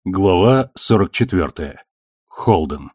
Глава 44. Холден.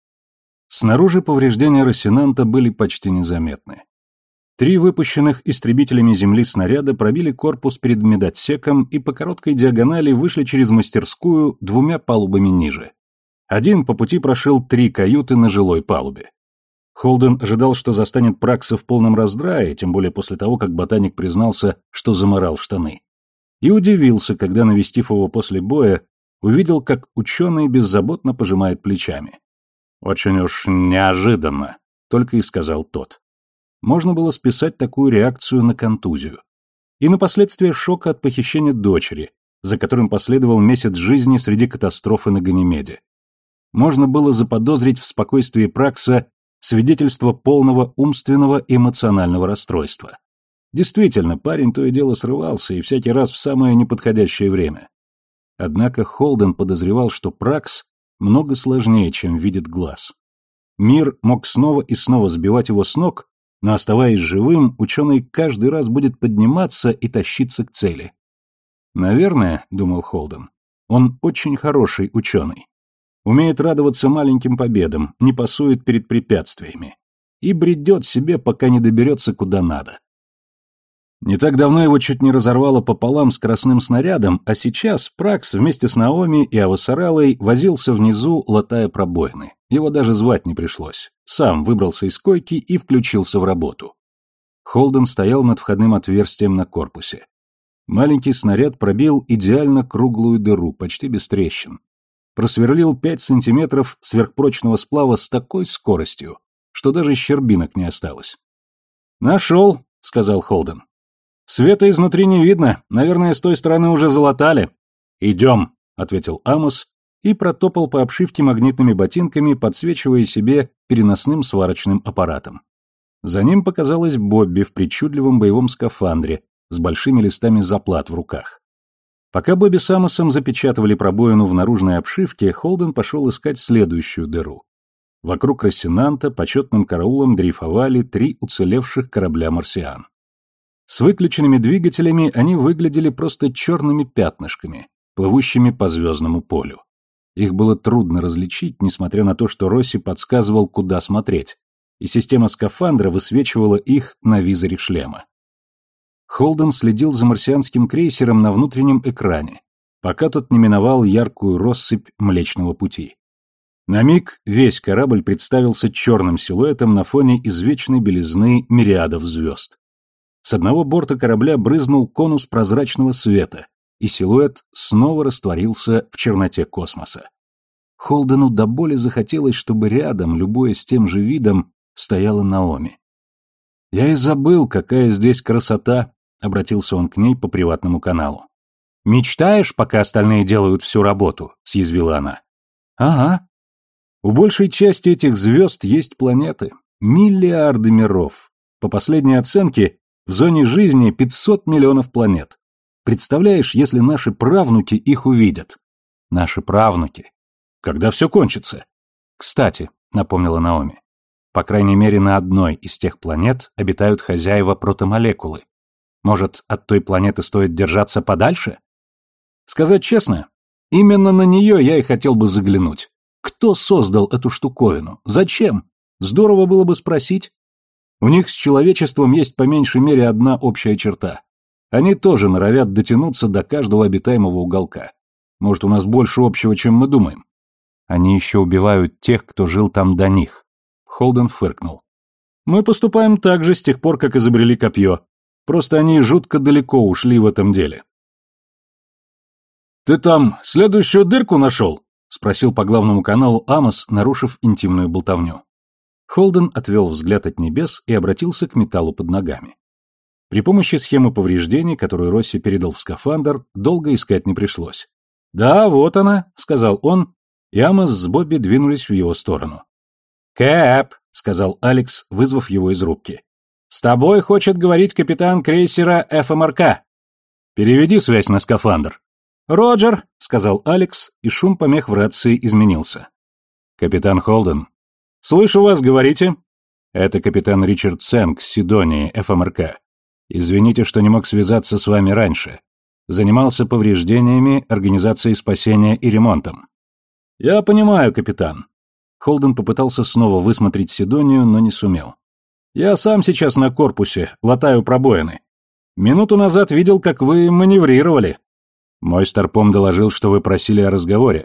Снаружи повреждения Рассенанта были почти незаметны. 3 выпущенных истребителями земли снаряда пробили корпус перед медотсеком и по короткой диагонали вышли через мастерскую 2 палубами ниже. Один по пути прошил 3 каюты на жилой палубе. Холден ожидал, что застанет Пракса в полном раздрае, тем более после того, как ботаник признался, что заморал штаны. И удивился, когда, навестив его после боя, увидел, как ученый беззаботно пожимает плечами. «Очень уж неожиданно», — только и сказал тот. Можно было списать такую реакцию на контузию. И на последствия шока от похищения дочери, за которым последовал месяц жизни среди катастрофы на Ганимеде. Можно было заподозрить в спокойствии Пракса свидетельство полного умственного и эмоционального расстройства. Действительно, парень то и дело срывался, и всякий раз в самое неподходящее время. Однако Холден подозревал, что Пракс много сложнее, чем видит глаз. Мир мог снова и снова сбивать его с ног, но, оставаясь живым, ученый каждый раз будет подниматься и тащиться к цели. «Наверное, — думал Холден, — он очень хороший ученый. Умеет радоваться маленьким победам, не пасует перед препятствиями. И бредет себе, пока не доберется куда надо. Не так давно его чуть не разорвало пополам скоростным снарядом, а сейчас Пракс вместе с Наоми и Авасаралой возился внизу, латая пробоины. Его даже звать не пришлось. Сам выбрался из койки и включился в работу. Холден стоял над входным отверстием на корпусе. Маленький снаряд пробил идеально круглую дыру, почти без трещин. Просверлил 5 сантиметров сверхпрочного сплава с такой скоростью, что даже щербинок не осталось. «Нашел», — сказал Холден. «Света изнутри не видно, наверное, с той стороны уже залатали». «Идем», — ответил Амос и протопал по обшивке магнитными ботинками, подсвечивая себе переносным сварочным аппаратом. За ним показалась Бобби в причудливом боевом скафандре с большими листами заплат в руках. Пока Бобби с Амосом запечатывали пробоину в наружной обшивке, Холден пошел искать следующую дыру. Вокруг Рассенанта почетным караулом дрейфовали 3 уцелевших корабля марсиан. С выключенными двигателями они выглядели просто черными пятнышками, плывущими по звездному полю. Их было трудно различить, несмотря на то, что Росси подсказывал, куда смотреть, и система скафандра высвечивала их на визоре шлема. Холден следил за марсианским крейсером на внутреннем экране, пока тот не миновал яркую россыпь Млечного Пути. На миг весь корабль представился черным силуэтом на фоне извечной белизны мириадов звезд. С одного борта корабля брызнул конус прозрачного света, и силуэт снова растворился в черноте космоса. Холдену до боли захотелось, чтобы рядом, любуясь тем же видом, стояла Наоми. «Я и забыл, какая здесь красота», — обратился он к ней по приватному каналу. «Мечтаешь, пока остальные делают всю работу?» — съязвила она. «Ага. У большей части этих звезд есть планеты. Миллиарды миров. По последней оценке, в зоне жизни 500 миллионов планет. Представляешь, если наши правнуки их увидят? Наши правнуки. Когда все кончится? Кстати, напомнила Наоми, по крайней мере на одной из тех планет обитают хозяева протомолекулы. Может, от той планеты стоит держаться подальше? Сказать честно, именно на нее я и хотел бы заглянуть. Кто создал эту штуковину? Зачем? Здорово было бы спросить. У них с человечеством есть по меньшей мере одна общая черта. Они тоже норовят дотянуться до каждого обитаемого уголка. Может, у нас больше общего, чем мы думаем. Они еще убивают тех, кто жил там до них. Холден фыркнул. Мы поступаем так же с тех пор, как изобрели копье. Просто они жутко далеко ушли в этом деле. «Ты там следующую дырку нашел?» — спросил по главному каналу Амос, нарушив интимную болтовню. Холден отвел взгляд от небес и обратился к металлу под ногами. При помощи схемы повреждений, которую Росси передал в скафандр, долго искать не пришлось. «Да, вот она», — сказал он, и Амос с Бобби двинулись в его сторону. «Кэп», — сказал Алекс, вызвав его из рубки. «С тобой хочет говорить капитан крейсера ФМРК. Переведи связь на скафандр». «Роджер», — сказал Алекс, и шум помех в рации изменился. «Капитан Холден». «Слышу вас, говорите». «Это капитан Ричард Сэнк с Сидонии, ФМРК. Извините, что не мог связаться с вами раньше. Занимался повреждениями, организацией спасения и ремонтом. Я понимаю, капитан. Холден попытался снова высмотреть Сидонию, но не сумел. Я сам сейчас на корпусе, латаю пробоины. Минуту назад видел, как вы маневрировали. Мой старпом доложил, что вы просили о разговоре.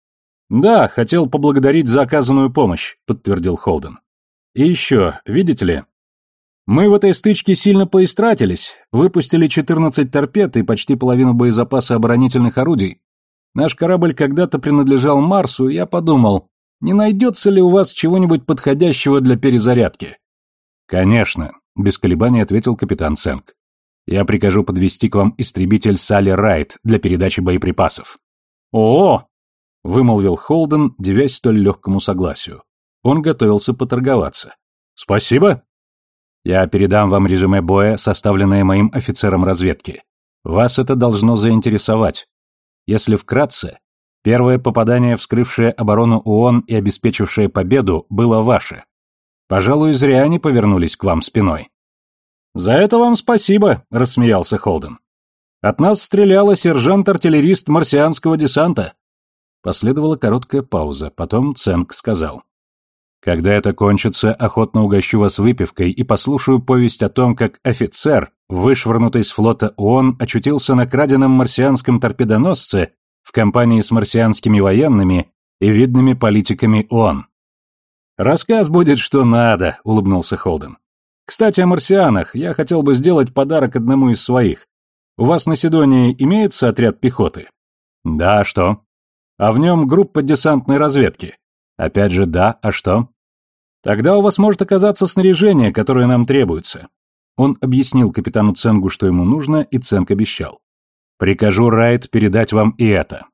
Да, хотел поблагодарить за оказанную помощь, подтвердил Холден. И еще, видите ли, мы в этой стычке сильно поистратились, выпустили 14 торпед и почти половину боезапаса оборонительных орудий. Наш корабль когда-то принадлежал Марсу, и я подумал, не найдется ли у вас чего-нибудь подходящего для перезарядки? Конечно, без колебаний ответил капитан Ценк. Я прикажу подвести к вам истребитель Салли Райт для передачи боеприпасов. О! Вымолвил Холден, дивясь столь легкому согласию. Он готовился поторговаться. Спасибо. Я передам вам резюме боя, составленное моим офицером разведки. Вас это должно заинтересовать. Если вкратце, первое попадание, вскрывшее оборону ООН и обеспечившее победу, было ваше. Пожалуй, зря они повернулись к вам спиной. За это вам спасибо, рассмеялся Холден. От нас стрелял сержант-артиллерист марсианского десанта. Последовала короткая пауза, потом Ценк сказал. Когда это кончится, охотно угощу вас выпивкой и послушаю повесть о том, как офицер, вышвырнутый с флота ООН, очутился на краденом марсианском торпедоносце в компании с марсианскими военными и видными политиками ООН. «Рассказ будет что надо», — улыбнулся Холден. «Кстати, о марсианах. Я хотел бы сделать подарок одному из своих. У вас на Сидонии имеется отряд пехоты?» «Да, а что?» «А в нем группа десантной разведки?» «Опять же, да, а что?» «Тогда у вас может оказаться снаряжение, которое нам требуется». Он объяснил капитану Ценгу, что ему нужно, и Ценг обещал. «Прикажу Райт передать вам и это».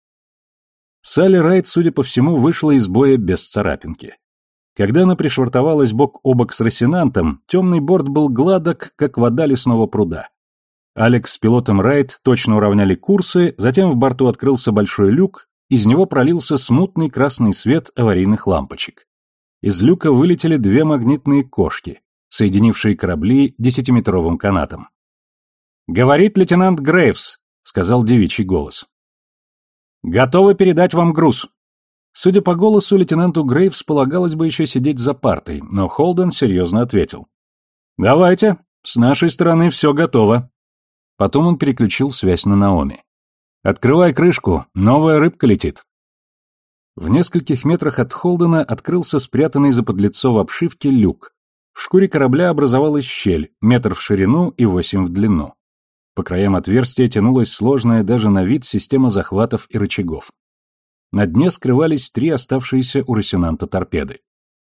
Салли Райт, судя по всему, вышла из боя без царапинки. Когда она пришвартовалась бок о бок с Росинантом, темный борт был гладок, как вода лесного пруда. Алекс с пилотом Райт точно уравняли курсы, затем в борту открылся большой люк, из него пролился смутный красный свет аварийных лампочек. Из люка вылетели две магнитные кошки, соединившие корабли 10-метровым канатом. «Говорит лейтенант Грейвс», — сказал девичий голос. «Готовы передать вам груз». Судя по голосу, лейтенанту Грейвс полагалось бы еще сидеть за партой, но Холден серьезно ответил. «Давайте, с нашей стороны все готово». Потом он переключил связь на Наоми. «Открывай крышку, новая рыбка летит». В нескольких метрах от Холдена открылся спрятанный за подлицо в обшивке люк. В шкуре корабля образовалась щель, метр в ширину и 8 в длину. По краям отверстия тянулась сложная даже на вид система захватов и рычагов. На дне скрывались 3 оставшиеся у Росинанта торпеды.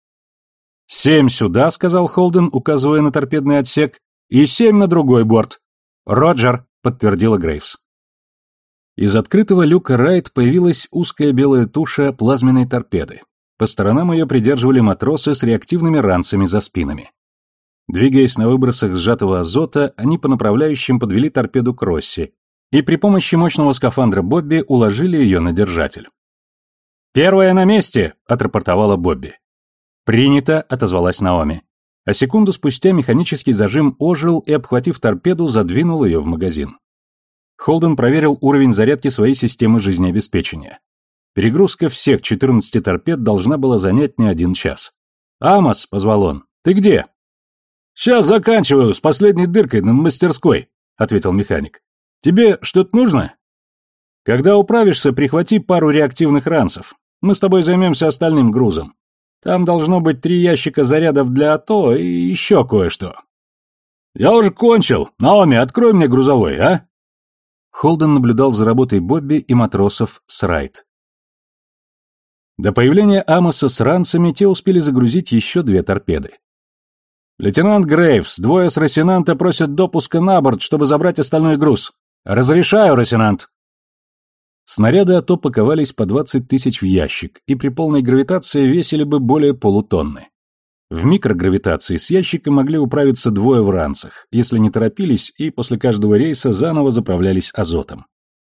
«7 сюда», — сказал Холден, указывая на торпедный отсек, — «и 7 на другой борт». «Роджер», — подтвердила Грейвс. Из открытого люка Райт появилась узкая белая туша плазменной торпеды. По сторонам ее придерживали матросы с реактивными ранцами за спинами. Двигаясь на выбросах сжатого азота, они по направляющим подвели торпеду к Росси и при помощи мощного скафандра Бобби уложили ее на держатель. «Первая на месте!» — отрапортовала Бобби. «Принято!» — отозвалась Наоми. А секунду спустя механический зажим ожил и, обхватив торпеду, задвинул ее в магазин. Холден проверил уровень зарядки своей системы жизнеобеспечения. Перегрузка всех 14 торпед должна была занять не 1 час. «Амос», — позвал он, — «ты где?» «Сейчас заканчиваю, с последней дыркой на мастерской», — ответил механик. «Тебе что-то нужно?» «Когда управишься, прихвати пару реактивных ранцев. Мы с тобой займемся остальным грузом. Там должно быть 3 ящика зарядов для АТО и еще кое-что». «Я уже кончил. Наоми, открой мне грузовой, а?» Холден наблюдал за работой Бобби и матросов с Райт. До появления Амоса с ранцами те успели загрузить еще 2 торпеды. «Лейтенант Грейвс, 2 с Росинанта просят допуска на борт, чтобы забрать остальной груз. Разрешаю, Росинант». Снаряды АТО паковались по 20 тысяч в ящик, и при полной гравитации весили бы более полутонны. В микрогравитации с ящиком могли управиться 2 в ранцах, если не торопились и после каждого рейса заново заправлялись азотом.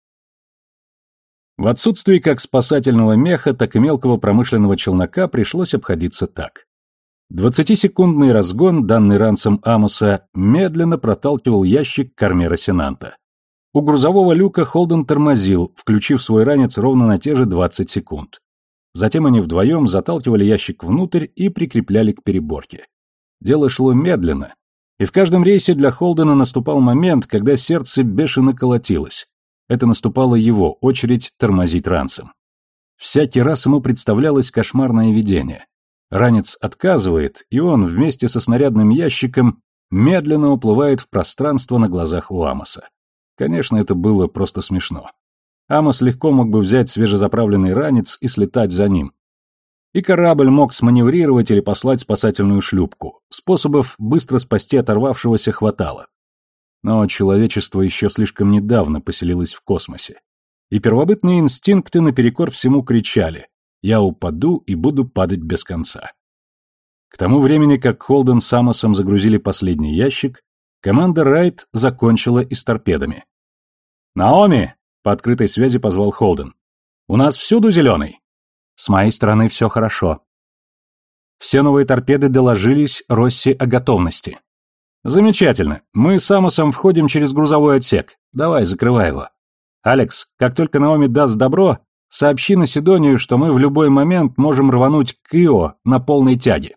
В отсутствии как спасательного меха, так и мелкого промышленного челнока пришлось обходиться так. 20-секундный разгон, данный ранцем Амоса, медленно проталкивал ящик к корме Росинанта. У грузового люка Холден тормозил, включив свой ранец ровно на те же 20 секунд. Затем они вдвоем заталкивали ящик внутрь и прикрепляли к переборке. Дело шло медленно, и в каждом рейсе для Холдена наступал момент, когда сердце бешено колотилось. Это наступала его очередь тормозить ранцем. Всякий раз ему представлялось кошмарное видение. Ранец отказывает, и он вместе со снарядным ящиком медленно уплывает в пространство на глазах у Амоса. Конечно, это было просто смешно. Амос легко мог бы взять свежезаправленный ранец и слетать за ним. И корабль мог сманеврировать или послать спасательную шлюпку. Способов быстро спасти оторвавшегося хватало. Но человечество еще слишком недавно поселилось в космосе. И первобытные инстинкты наперекор всему кричали: «Я упаду и буду падать без конца». К тому времени, как Холден с Амосом загрузили последний ящик, команда Райт закончила и с торпедами. «Наоми!» — по открытой связи позвал Холден. «У нас всюду зеленый?» «С моей стороны все хорошо». Все новые торпеды доложились Росси о готовности. «Замечательно. Мы с Амосом входим через грузовой отсек. Давай, закрывай его. Алекс, как только Наоми даст добро, сообщи на Сидонию, что мы в любой момент можем рвануть к Ио на полной тяге».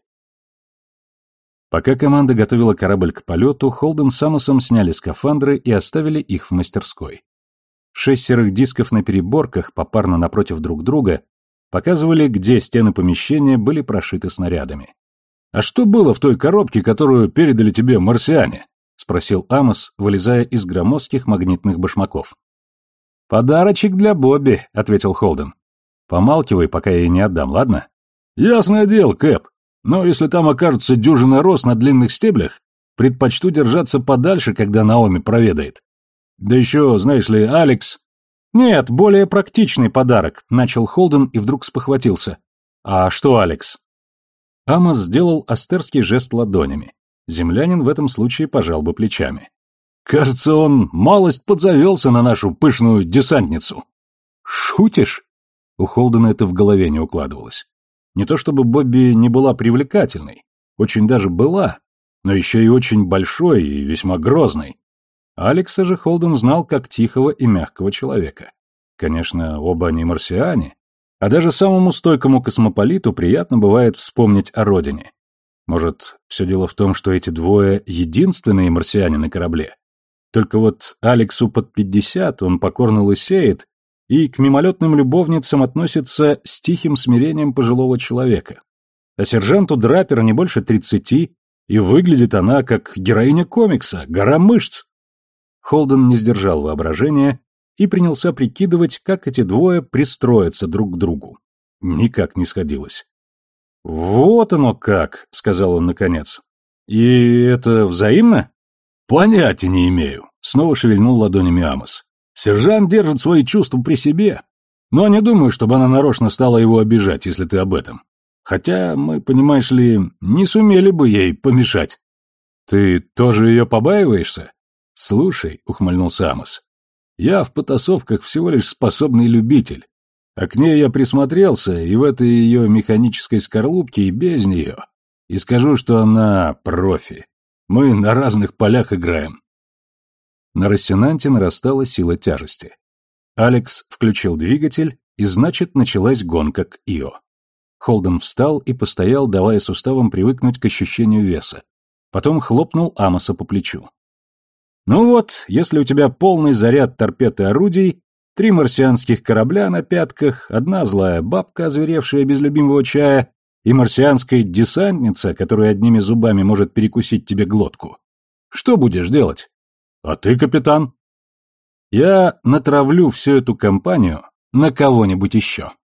Пока команда готовила корабль к полету, Холден с Амосом сняли скафандры и оставили их в мастерской. 6 серых дисков на переборках, попарно напротив друг друга, показывали, где стены помещения были прошиты снарядами. «А что было в той коробке, которую передали тебе марсиане?» — спросил Амос, вылезая из громоздких магнитных башмаков. «Подарочек для Бобби», — ответил Холден. «Помалкивай, пока я ей не отдам, ладно?» «Ясное дело, Кэп. Но если там окажется дюжина роз на длинных стеблях, предпочту держаться подальше, когда Наоми проведает. Да еще, знаешь ли, Алекс...» «Нет, более практичный подарок», — начал Холден и вдруг спохватился. «А что, Алекс?» Амос сделал астерский жест ладонями. Землянин в этом случае пожал бы плечами. «Кажется, он малость подзавелся на нашу пышную десантницу». «Шутишь?» У Холдена это в голове не укладывалось. Не то чтобы Бобби не была привлекательной, очень даже была, но еще и очень большой и весьма грозной. Алекса же Холден знал как тихого и мягкого человека. Конечно, оба они марсиане, а даже самому стойкому космополиту приятно бывает вспомнить о родине. Может, все дело в том, что эти двое единственные марсиане на корабле? Только вот Алексу под 50, он покорно лысеет, и к мимолетным любовницам относится с тихим смирением пожилого человека. А сержанту Драпера не больше 30, и выглядит она как героиня комикса, гора мышц. Холден не сдержал воображения и принялся прикидывать, как эти двое пристроятся друг к другу. Никак не сходилось. «Вот оно как», — сказал он наконец. «И это взаимно?» «Понятия не имею», — снова шевельнул ладонями Амос. «Сержант держит свои чувства при себе, но не думаю, чтобы она нарочно стала его обижать, если ты об этом. Хотя мы, понимаешь ли, не сумели бы ей помешать». «Ты тоже ее побаиваешься?» «Слушай», — ухмыльнулся Амос, — «я в потасовках всего лишь способный любитель, а к ней я присмотрелся и в этой ее механической скорлупке, и без нее, и скажу, что она профи. Мы на разных полях играем». На Рассенанте нарастала сила тяжести. Алекс включил двигатель, и значит, началась гонка к Ио. Холден встал и постоял, давая суставам привыкнуть к ощущению веса. Потом хлопнул Амоса по плечу. «Ну вот, если у тебя полный заряд торпед и орудий, 3 марсианских корабля на пятках, 1 злая бабка, озверевшая без любимого чая, и марсианская десантница, которая одними зубами может перекусить тебе глотку. Что будешь делать? А ты, капитан?» «Я натравлю всю эту компанию на кого-нибудь еще».